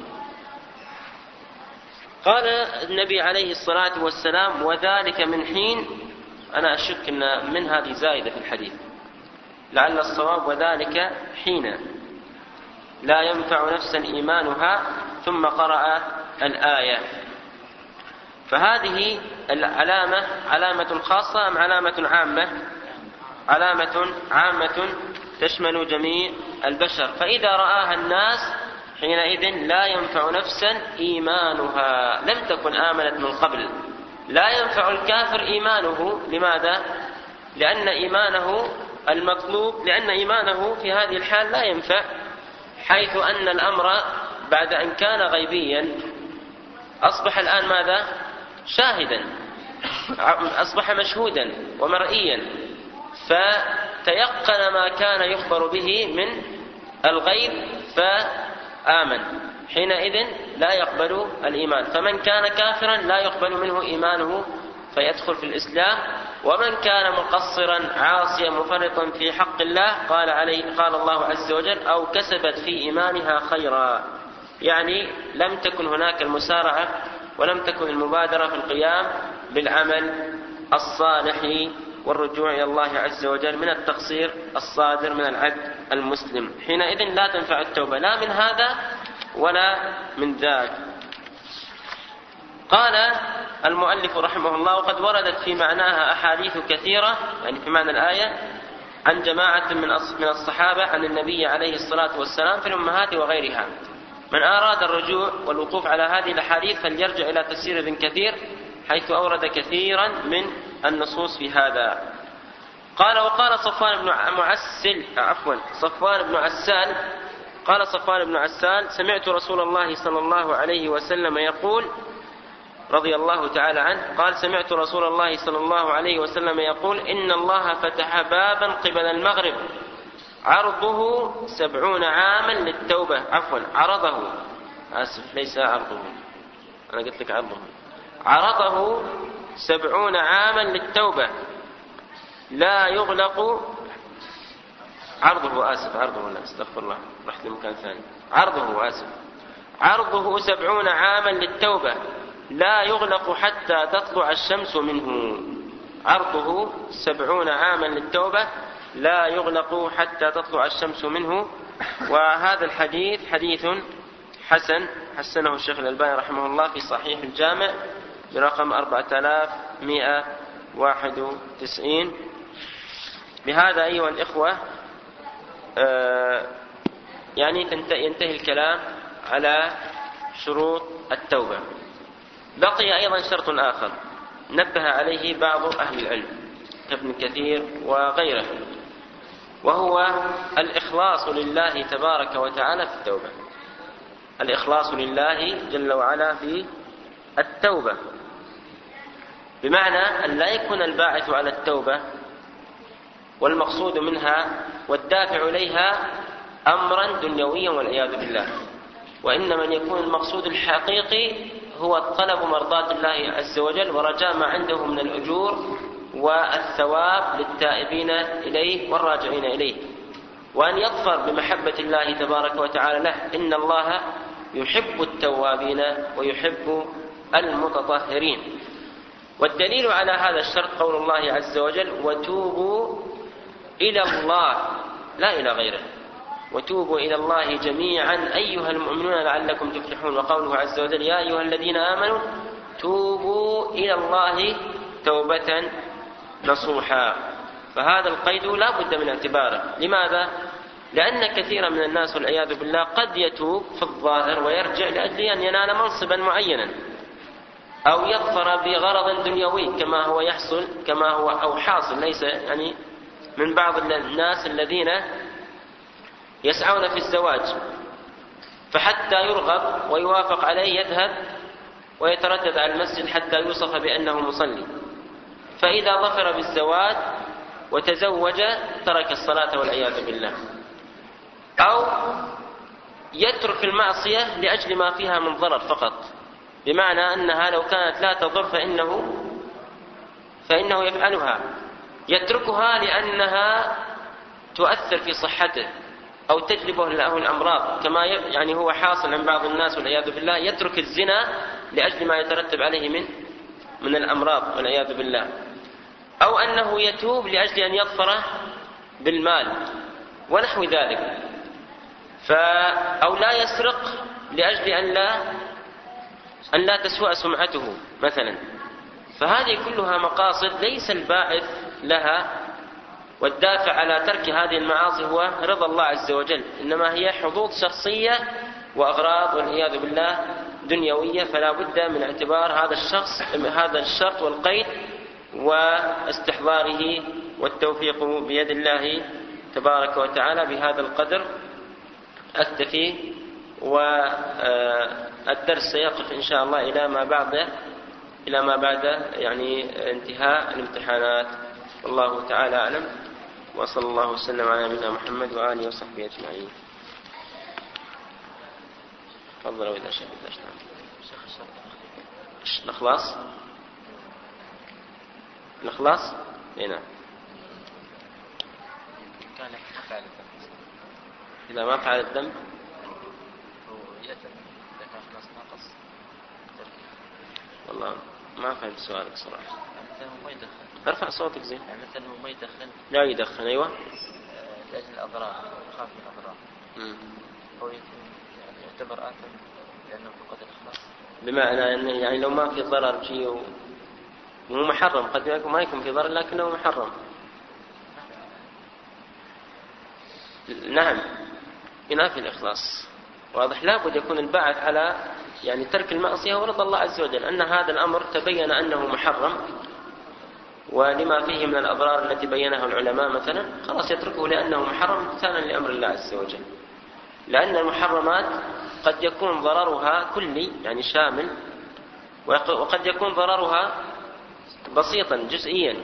قال النبي عليه الصلاة والسلام: وذلك من حين، أنا أشك أن من هذه زائدة في الحديث، لعل الصواب وذلك حين لا ينفع نفسا إيمانها، ثم قرأ الآية. فهذه العلامة علامة خاصة أم علامة عامة؟ علامة عامة تشمل جميع البشر. فإذا رآها الناس حينئذ لا ينفع نفسا إيمانها لم تكن آمنت من قبل، لا ينفع الكافر إيمانه. لماذا؟ لأن إيمانه المطلوب، لأن إيمانه في هذه الحال لا ينفع، حيث أن الأمر بعد أن كان غيبيا أصبح الآن ماذا؟ شاهدا، أصبح مشهودا ومرئيا، فتيقن ما كان يخبر به من الغيب فآمن، حينئذ لا يقبل الإيمان. فمن كان كافرا لا يقبل منه إيمانه فيدخل في الإسلام. ومن كان مقصرا عاصيا مفرطا في حق الله قال الله عز وجل أو كسبت في إيمانها خيرا، يعني لم تكن هناك المسارعة ولم تكن المبادرة في القيام بالعمل الصالح والرجوع إلى الله عز وجل من التقصير الصادر من العبد المسلم. حينئذ لا تنفع التوبة لا من هذا ولا من ذاك. قال المؤلف رحمه الله وقد وردت في معناها أحاديث كثيرة، يعني في معنى الآية، عن جماعة من الصحابة عن النبي عليه الصلاة والسلام في الأمهات وغيرها. من أراد الرجوع والوقوف على هذه الأحاديث فليرجع إلى تفسير ابن كثير حيث أورد كثيرا من النصوص في هذا. قال وقال صفوان بن عسال قال صفوان بن عسال سمعت رسول الله صلى الله عليه وسلم يقول رضي الله تعالى عنه قال سمعت رسول الله صلى الله عليه وسلم يقول إن الله فتح بابا قبل المغرب عرضه 70 عاما للتوبة. عرضه، آسف ليس عرضه، أنا قلت لك عرضه 70 عاما للتوبة لا يغلق عرضه لا استغفر الله رحت لمكان ثاني. عرضه 70 عاما للتوبة لا يغلق حتى تطلع الشمس منه. عرضه 70 عاما للتوبة لا يغلق حتى تطلع الشمس منه. وهذا الحديث حديث حسن، حسنه الشيخ الألباني رحمه الله في صحيح الجامع برقم 4191. بهذا أيها الإخوة يعني ينتهي الكلام على شروط التوبة. بقي أيضا شرط آخر نبه عليه بعض أهل العلم كابن كثير وغيره، وهو الإخلاص لله تبارك وتعالى في التوبة. الإخلاص لله جل وعلا في التوبة، بمعنى أن لا يكون الباعث على التوبة والمقصود منها والدافع إليها أمرا دنيويا والعياذ بالله، وإنما يكون المقصود الحقيقي هو طلب مرضاة الله عز وجل ورجاء ما عنده من الأجور والثواب للتائبين إليه والراجعين إليه، وأن يظفر بمحبة الله تبارك وتعالى له. إن الله يحب التوابين ويحب المتطهرين. والدليل على هذا الشرط قول الله عز وجل وتوبوا إلى الله لا إلى غيره، وتوبوا إلى الله جميعا أيها المؤمنون لعلكم تفلحون. وقوله عز وجل يا أيها الذين آمنوا توبوا إلى الله توبة نصوحا. فهذا القيد لا بد من اعتباره. لماذا؟ لأن كثيرا من الناس والعياذ بالله قد يتوب في الظاهر ويرجع لأجل أن ينال منصبا معينا أو يظفر بغرض دنيوي كما هو حاصل ليس يعني من بعض الناس الذين يسعون في الزواج، فحتى يرغب ويوافق عليه يذهب ويتردد على المسجد حتى يوصف بأنه مصلي، فإذا ظفر بالزواج وتزوج ترك الصلاة والعياذ بالله، أو يترك المعصية لأجل ما فيها من ضرر فقط، بمعنى أنها لو كانت لا تضر فإنه يفعلها، يتركها لأنها تؤثر في صحته أو تجلب له الأمراض، كما يعني هو حاصل عن بعض الناس والعياذ بالله، يترك الزنا لأجل ما يترتب عليه من الأمراض والعياذ بالله، أو أنه يتوب لأجل أن يظفر بالمال ونحو ذلك، أو لا يسرق لأجل أن لا تسوء سمعته مثلا. فهذه كلها مقاصد ليس الباعث لها والدافع على ترك هذه المعاصي هو رضا الله عز وجل، إنما هي حظوظ شخصية وأغراض والعياذ بالله دنيوية فلا بد من اعتبار هذا الشرط والقيد واستحضاره، والتوفيق بيد الله تبارك وتعالى. بهذا القدر أكتفي، والدرس سيقف إن شاء الله إلى ما بعد يعني انتهاء الامتحانات. والله تعالى أعلم، وصلى الله وسلم على نبينا محمد وآله وصحبه أجمعين. تفضلوا إذا شئت. الإخلاص نعم. إذا ما فعل الذنب والله ما فهمت سؤالك صراحة. ارفع صوتك زين. مثلا ما يدخن. لا يدخن. أيوة. لأجل الأضرار، خاف من الأضرار. هو يعتبر آثم لأنه فقد الإخلاص. بمعنى أنه يعني لو ما في ضرر شيء مو محرم، قد ما يكون في ضرر لكنه محرم. نعم ينافي الإخلاص. واضح. لابد يكون الباعث على يعني ترك المعصية ورضا الله عز وجل، أن هذا الأمر تبين أنه محرم ولما فيه من الأضرار التي بينها العلماء مثلا، خلاص يتركه لأنه محرم امتثالا لأمر الله عز وجل. لأن المحرمات قد يكون ضررها كلي يعني شامل، وقد يكون ضررها بسيطا جزئيا.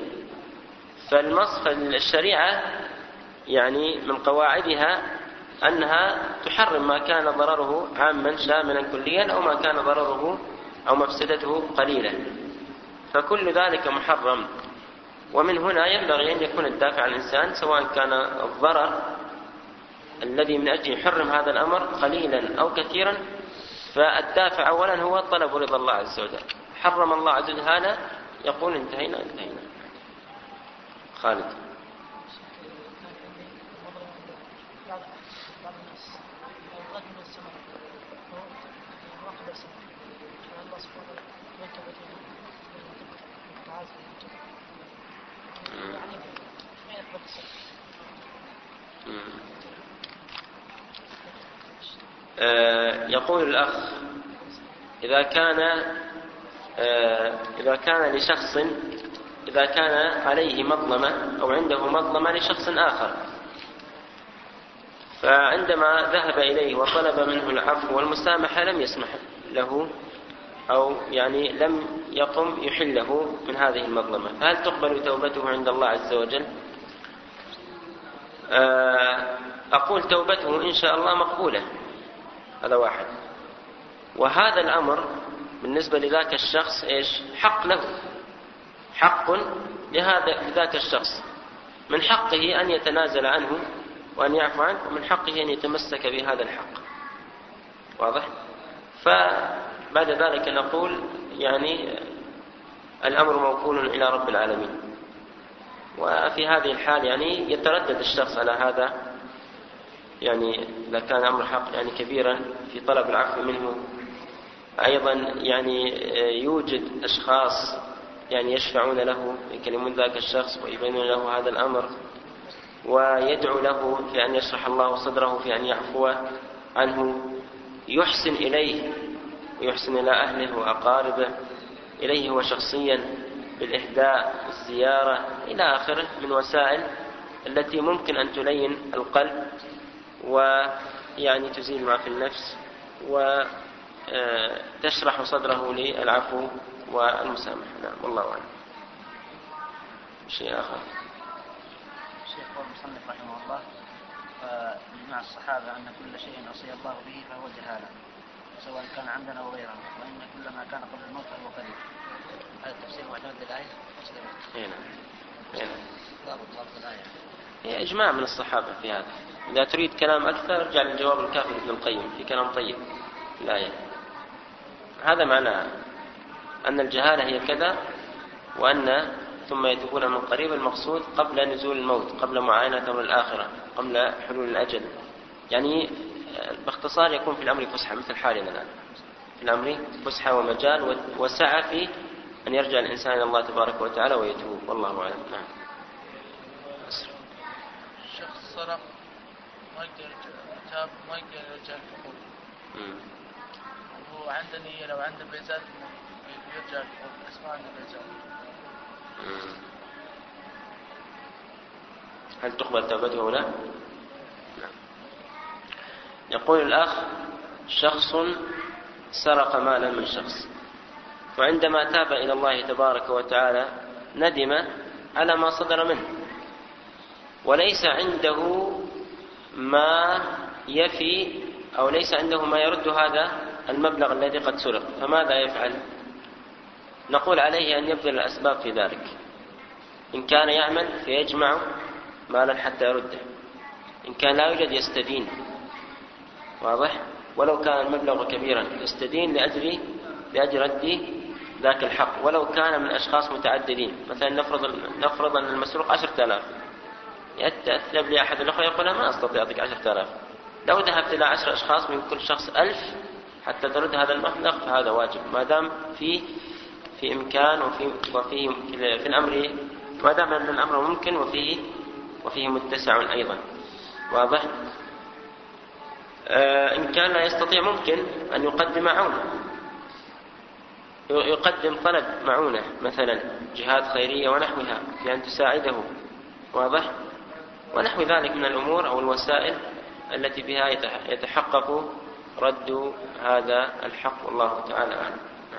فالشريعة يعني من قواعدها أنها تحرم ما كان ضرره عاما شاملا كليا، أو ما كان ضرره أو مفسدته قليلا، فكل ذلك محرم. ومن هنا ينبغي أن يكون الدافع عن الإنسان سواء كان الضرر الذي من أجله يحرم هذا الأمر قليلا أو كثيرا، فالدافع أولا هو طلب رضا الله عز وجل. حرم الله عز وجل هذا يقول انتهينا. خالد. يقول الأخ إذا كان عليه مظلمة أو عنده مظلمة لشخص آخر، فعندما ذهب إليه وطلب منه العفو والمسامحة لم يسمح له أو يعني لم يقم يحله من هذه المظلمة، فهل تقبل توبته عند الله عز وجل؟ أقول توبته إن شاء الله مقبولة، هذا واحد. وهذا الأمر بالنسبة لذاك الشخص حق له، حق لذاك الشخص، من حقه أن يتنازل عنه وأن يعفو عنه، ومن حقه أن يتمسك بهذا الحق. واضح؟ فبعد ذلك نقول يعني الأمر موكول إلى رب العالمين. وفي هذه الحال يعني يتردد الشخص على هذا، يعني إذا كان أمر حق يعني كبيرا في طلب العفو منه. أيضا يعني يوجد أشخاص يعني يشفعون له، يكلمون ذاك الشخص ويبينون له هذا الأمر، ويدعو له في أن يشرح الله صدره في أن يعفو عنه، يحسن إليه ويحسن إلى أهله وأقاربه، إليه هو شخصيا بالإهداء والزيارة إلى آخره من وسائل التي ممكن أن تلين القلب ويعني تزيل ما في النفس وتشرح صدره للعفو والمسامحة. نعم والله أعلم. شيء آخر. الشيخ المصنف رحمه الله مع الصحابة أن كل شيء عصي الله به فهو جهالة سواء كان عمدا أو غيره، وإن كل ما كان قبل الموت فهو قدير. هذا التفسير معتمد للآية؟ نعم. ضابط الآية هي إجماع من الصحابة في هذا. إذا تريد كلام أكثر ارجع للجواب الكافي لابن القيم في كلام طيب الآية. هذا معناه أن الجهالة هي كذا، وأن ثم يتوبون من قريب المقصود قبل نزول الموت، قبل معاينة أمر الآخرة، قبل حلول الأجل. يعني باختصار يكون في الأمر فسحة مثل حالنا الآن، في الأمر فسحة ومجال وسعة في أن يرجع الإنسان إلى الله تبارك وتعالى ويتوب. والله أعلم. نعم. الشخص سرق ما يقدر يتاب، ما يقدر يرجع الحقوق، هو عنده نية لو عنده بيزات يرجع بس ما عنده بيزات. هل تقبل توبته أو لا؟ نعم. يقول الأخ: شخص سرق مالا من شخص، وعندما تاب إلى الله تبارك وتعالى ندم على ما صدر منه، وليس عنده ما يفي أو ليس عنده ما يرد هذا المبلغ الذي قد سرق، فماذا يفعل؟ نقول عليه أن يبذل الأسباب في ذلك. إن كان يعمل فيجمع مالا حتى يرده، إن كان لا يوجد يستدين، واضح؟ ولو كان المبلغ كبيرا يستدين لأجل رد ذاك الحق، ولو كان من أشخاص متعددين. مثلا نفرض أن المسروق 10,000، يأتي لي أحد الأخوة يقول: ما أستطيع أعطيك 10,000. لو ذهبت إلى 10 أشخاص من كل شخص 1000 حتى ترد هذا المبلغ فهذا واجب، ما دام في إمكان وفي الأمر، ما دام أن الأمر ممكن وفيه متسع أيضا، واضح؟ إن كان لا يستطيع ممكن أن يقدم معونة، يقدم طلب معونة مثلا جهات خيرية ونحوها في أن تساعده، واضح؟ ونحو ذلك من الأمور أو الوسائل التي بها يتحقق رد هذا الحق، والله تعالى أعلم.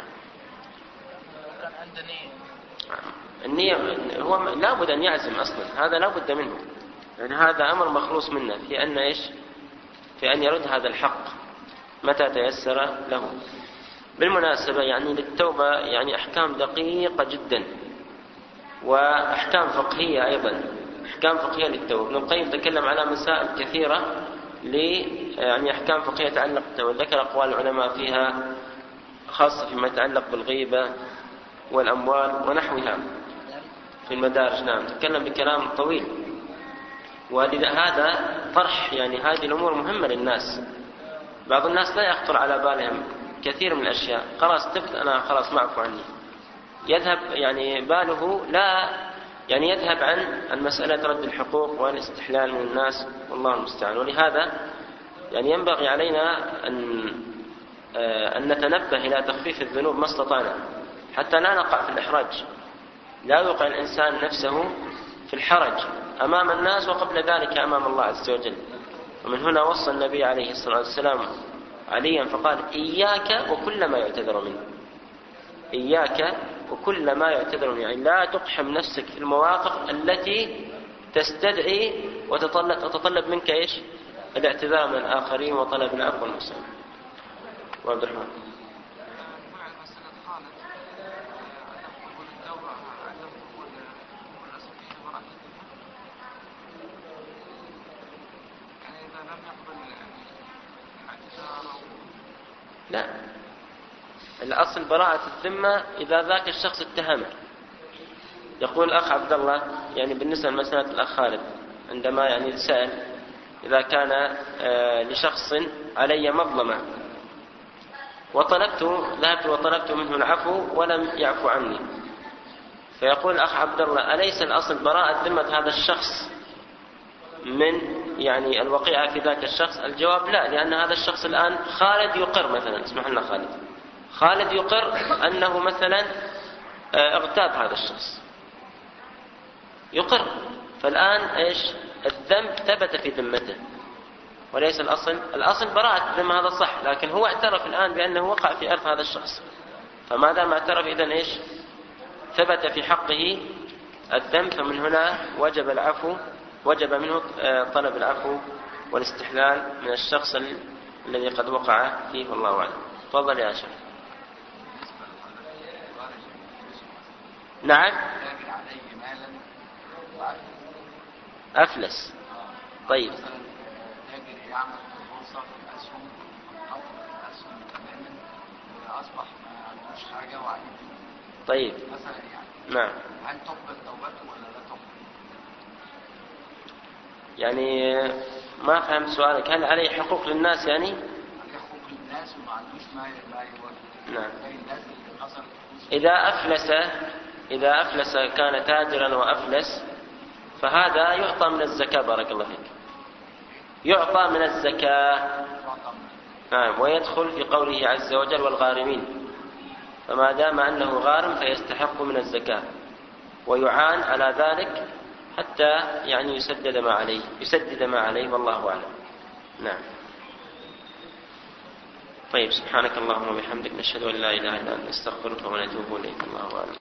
كان عنده نية. النية هو لا بد أن يعزم أصلا، هذا لا بد منه، يعني هذا أمر مخلوص منه في أن إيش؟ في أن يرد هذا الحق متى تيسر له. بالمناسبة يعني للتوبة يعني أحكام دقيقة جدا، وأحكام فقهية أيضا، أحكام فقهية للتوبة. ابن القيم تكلم على مسائل كثيرة يعني أحكام فقهية تتعلق بالتوبة، ذكر أقوال العلماء فيها خاصة فيما يتعلق بالغيبة والأموال ونحوها في المدارج. نعم، تكلم بكلام طويل، ولهذا طرح يعني هذه الأمور مهمة للناس. بعض الناس لا يخطر على بالهم كثير من الأشياء، خلاص تبت أنا خلاص معفو عني، يذهب يعني باله لا يعني يذهب عن مسألة رد الحقوق والاستحلال من الناس، والله المستعان. ولهذا يعني ينبغي علينا أن نتنبه إلى تخفيف الذنوب ما استطعنا حتى لا نقع في الإحراج، لا يوقع الإنسان نفسه في الحرج أمام الناس وقبل ذلك أمام الله عز وجل. ومن هنا وصى النبي عليه الصلاة والسلام عليا فقال: إياك وكل ما يعتذر منه، إياك وكل ما يعتذر منه، يعني لا تقحم نفسك في المواقف التي تستدعي وتطلب منك إيش؟ الاعتذار من الآخرين وطلب العفو والمسامحة. وعبد الرحمن. لا، الأصل براءة الذمة إذا ذاك الشخص اتهمه. يقول الأخ عبد الله يعني بالنسبة لمسألة الأخ خالد عندما يعني سأل إذا كان لشخص علي مظلمة ذهبت وطلبت منه العفو ولم يعفو عني، فيقول الأخ عبد الله: أليس الأصل براءة ذمة هذا الشخص من يعني الوقيعة في ذاك الشخص؟ الجواب: لا، لأن هذا الشخص الآن خالد يقر، مثلا اسمح لنا خالد يقر أنه مثلا اغتاب هذا الشخص، يقر، فالآن إيش؟ الذنب ثبت في ذمته، وليس الأصل براءة الذمة، هذا صح، لكن هو اعترف الآن بأنه وقع في إرث هذا الشخص، فما دام اعترف إذن إيش؟ ثبت في حقه الذنب، فمن هنا وجب منه طلب العفو والاستحلال من الشخص الذي قد وقع فيه، والله أعلم. تفضل يا شيخ. نعم، أفلس. طيب، طيب، نعم، هل تقبل توبته ولا لا تقبل؟ يعني ما فهمت سؤالك. هل عليه حقوق للناس؟ يعني عليه حقوق للناس وما عندوش ما يوفي. نعم. إذا أفلس كان تاجرا وأفلس، فهذا يعطى من الزكاة. بارك الله فيك. يعطى من الزكاة. نعم. ويدخل في قوله عز وجل والغارمين، فما دام أنه غارم فيستحق من الزكاة، ويعان على ذلك حتى يعني يسدد ما عليه والله أعلم. نعم. طيب، سبحانك اللهم وبحمدك، نشهد أن لا إله إلا أنت، نستغفرك ونتوب إليك. الله أعلم.